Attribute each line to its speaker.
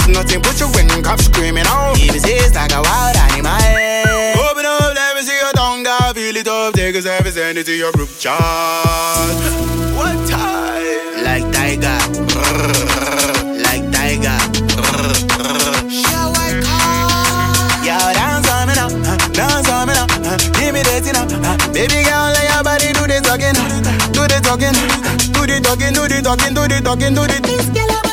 Speaker 1: nothing but you when cop screaming out. Even it's like a wild animal. Open up, let me see your tongue, girl. Feel it up, take a selfie, send it to your group chat. What time? Like Tiger. Like Tiger. Yo, dance on me now, dance on me now, give me that now. Baby girl, let your body do the talking, do the talking, do the talking, do the talking, do the talking, do the things, girl.